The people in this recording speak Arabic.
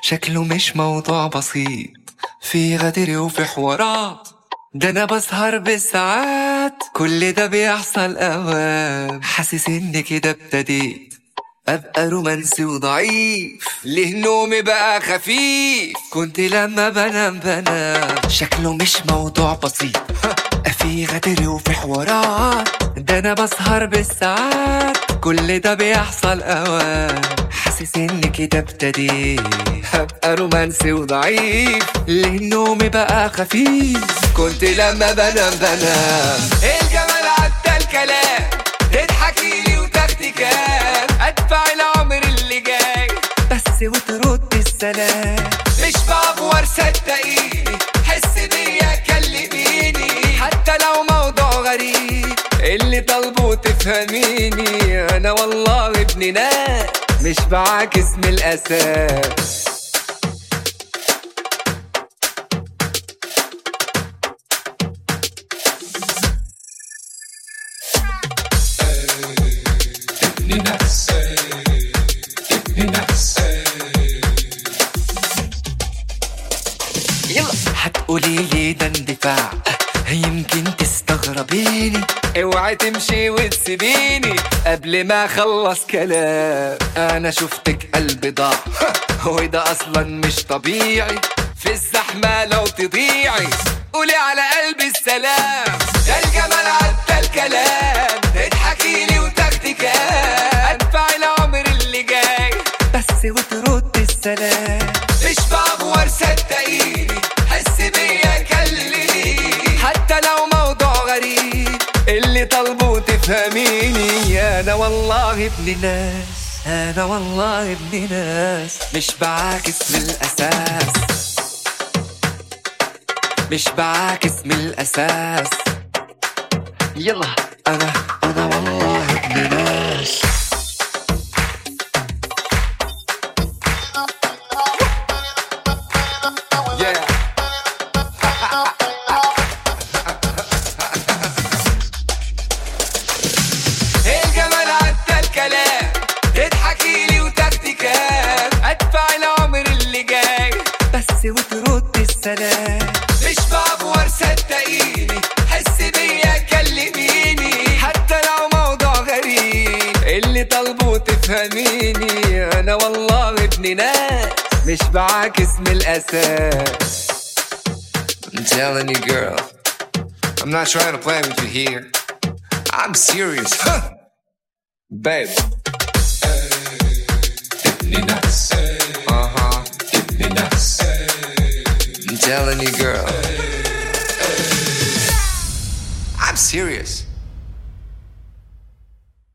شكله مش موضوع بسيط، في غدر وفي حوارات، ده انا بسهر بالساعات، كل ده بيحصل اوام. حاسس ان كده ابتديت ابقى رومانسي وضعيف، ليه نومي بقى خفيف، كنت لما بنام شكله مش موضوع بسيط، في غدر وفي حوارات، ده انا بسهر بالساعات، كل ده بيحصل اوام. حاسس ان كده ابتديت هبقى رومانسي وضعيف، ليه نومي بقى خفيف، كنت لما بنام الجمال عدى الكلام، تضحكيلي وتاخدي كام، ادفع العمر اللي جاي بس وترد السلام. مش بافور صدقيني، حس بيا كلميني، حتى لو موضوع غريب، اللي طالبه تفهميني، انا والله ابن ناس مش بعاكس من الاساس. ابن ناس ابن ناس. يلا هتقولي لي ده اندفاع، يمكن تستغربيني، اوعي تمشي وتسيبيني قبل ما اخلص كلام. انا شفتك قلبي ضاع وده اصلا مش طبيعي، في الزحمة لو تضيعي قولي على قلبي السلام. ده الجمال عدى الكلام، تضحكيلي وتاخدي كام، ادفع العمر اللي جاي بس وترد السلام. مش بافور صدقيني، حس بيا كلميني، حتى لو موضوع غريب، اللي طالبه تفهميني، انا والله ابن ناس، انا والله ابن ناس مش بعاكس من الاساس، مش بعاكس من الاساس. يلا انا والله ابن ناس. الجمال عدى الكلام، تضحكيلي وتاخدي كام، ادفع العمر اللي جاي بس وترد السلام. مش بافور صدقيني، حس بيا كلميني، حتى لو موضوع غريب، اللي طالبه تفهميني، انا والله ابن ناس مش بعاكس من الاساس. I'm telling you girl, I'm not trying to play with you here, I'm serious, huh? Babe. ابن ناس. ابن ناس. I'm telling you girl, I'm serious.